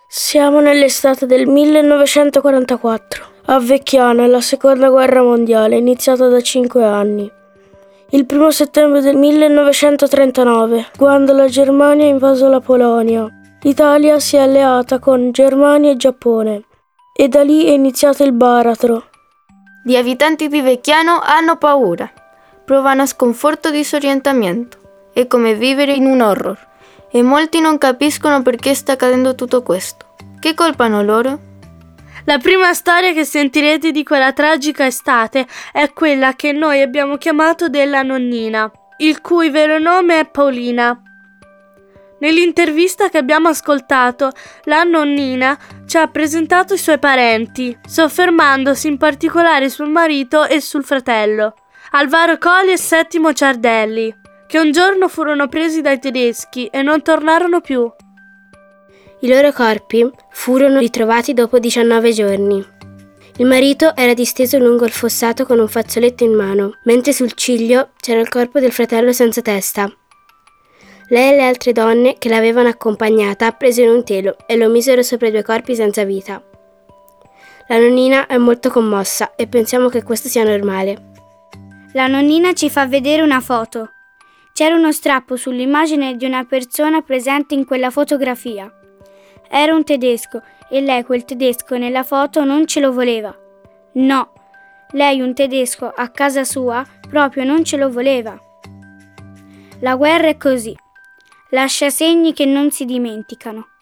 Siamo nell'estate del 1944. A Vecchiana, la seconda guerra mondiale, iniziata da 5 anni. Il 1 settembre del 1939, quando la Germania ha invaso la Polonia, l'Italia si è alleata con Germania e Giappone. E da lì è iniziato il baratro. Gli abitanti di Vecchiano hanno paura, provano sconforto e disorientamento. È come vivere in un horror. E molti non capiscono perché sta accadendo tutto questo. Che colpa hanno loro? La prima storia che sentirete di quella tragica estate è quella che noi abbiamo chiamato della nonnina, il cui vero nome è Paolina. Nell'intervista che abbiamo ascoltato, la nonnina ci ha presentato i suoi parenti, soffermandosi in particolare sul marito e sul fratello, Alvaro Coli e Settimo Ciardelli, che un giorno furono presi dai tedeschi e non tornarono più. I loro corpi furono ritrovati dopo 19 giorni. Il marito era disteso lungo il fossato con un fazzoletto in mano, mentre sul ciglio c'era il corpo del fratello senza testa. Lei e le altre donne che l'avevano accompagnata presero un telo e lo misero sopra i due corpi senza vita. La nonnina è molto commossa e pensiamo che questo sia normale. La nonnina ci fa vedere una foto. C'era uno strappo sull'immagine di una persona presente in quella fotografia. Era un tedesco e lei quel tedesco nella foto non ce lo voleva. No, lei un tedesco a casa sua proprio non ce lo voleva. La guerra è così. Lascia segni che non si dimenticano.